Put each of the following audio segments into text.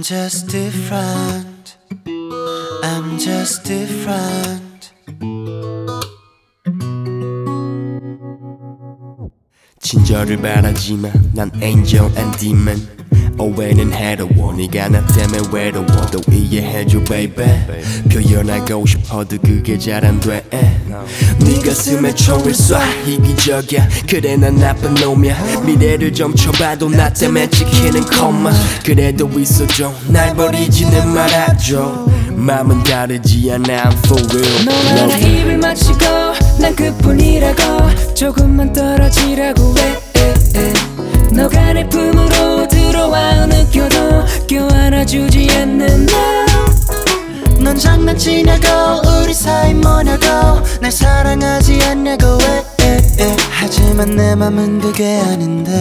just different. I'm just different. 친절을 바라지만 난 angel and demon. 오해는 해로워 네가 나 때문에 외로워 또 이해해줘 baby. 표현하고 싶어도 그게 잘 안 돼. 네 가슴에 총을 쏴 이기적이야 그래 난 나쁜 놈이야. 미래를 점쳐봐도 나 때문에 찍히는 것만. 그래도 있어줘 날 버리지는 말아줘. 마음은 다르지 않아 I'm for real. 너와 나 입을 맞추고 난 그뿐이라고 조금만 떨어지라고 해. 너가 내 품으로 들어와 느껴도 껴안아주지 않는 넌 장난치냐고 우리 사이 뭐냐고 날 사랑하지 않냐고 왜 하지만 내 맘은 그게 아닌데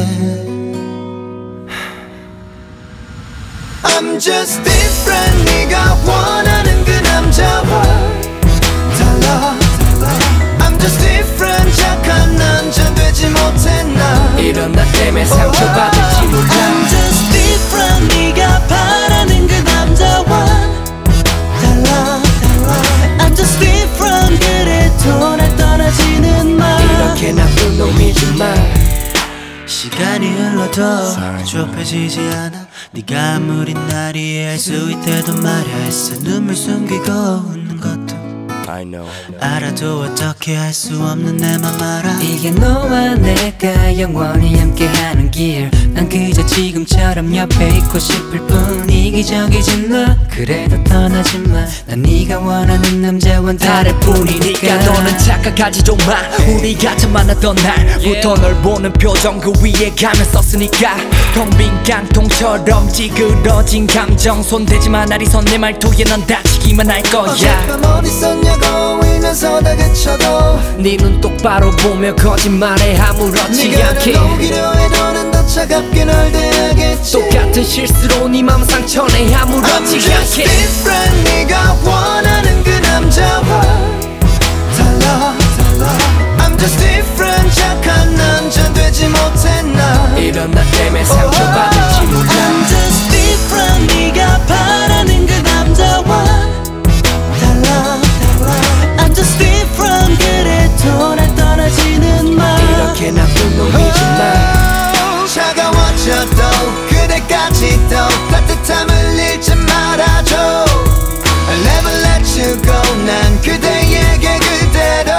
I'm just different. 네가 원하는 그 남자와 달라. I'm just different. 착한 남자 되지 못해 나. 이런 나 때문에 상처받을지 몰라. I'm just different. 네가 바라는 그 남자와 달라. I'm just different. 그래도 날 떠나지는 마. 이렇게 나쁜 놈이지만 시간이 흘러도 좁혀지지 않아. 네가 아무리 날 이해할 수 있대도 말야 했어. 눈물 숨기고 웃는 것도 I know. 알아도 어떻게 할 수 없는 내 맘 알아. 이게 너와 내가 영원히 함께하는 길. 난 그저 지금처럼 옆에 있고 싶을 뿐. 이기적이지 너 그래도 떠나지 마. 난 네가 원하는 남자와는 다를 뿐이니까. 너는 착각하지도 마. 우리가 처음 만났던 날부터 널 보는 표정 그 위에 가면 썼으니까. 텅 빈 깡통처럼 찌그러진 감정 손대지 마. 날 이선 내 말투에 넌 다치기만 할 거야. 어젯밤 어디 있었냐고 울면서 다그쳐도 네 눈 똑바로 보며 거짓말해 아무렇지 네가 않게. 날 녹이려 해도 난 더 차갑게 널 대하겠지. 똑같은 실수로 네 맘 상처내 I'm 아무렇지 just 않게. different. 네가 원하는 그 남자와 달라. I'm just different. 착한 남자 되지 못해 나. 이런 나 때문에 상처받을지 몰라. I'm just different. 네가 바라는 그 남자와 달라. I'm just different. 그래도 날 떠나지는 마. 이렇게 나쁜 놈이지만 차가워져도 그대까지 또 따뜻함을 잃지 말아줘. I'll never let you go. 난 그대에게 그대로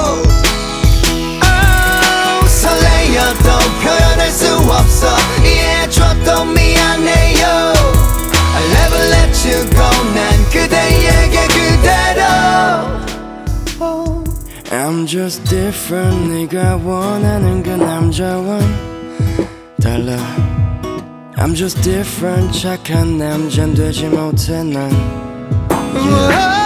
설레어도 표현할 수 없어. 이해해줘도 미안해요. I'll never let you go. 난 그대에게 그대로 I'm just different. 네가 원하는 그 남자와 달라. I'm just different. 착한 남잔 되지 못해 난. Yeah.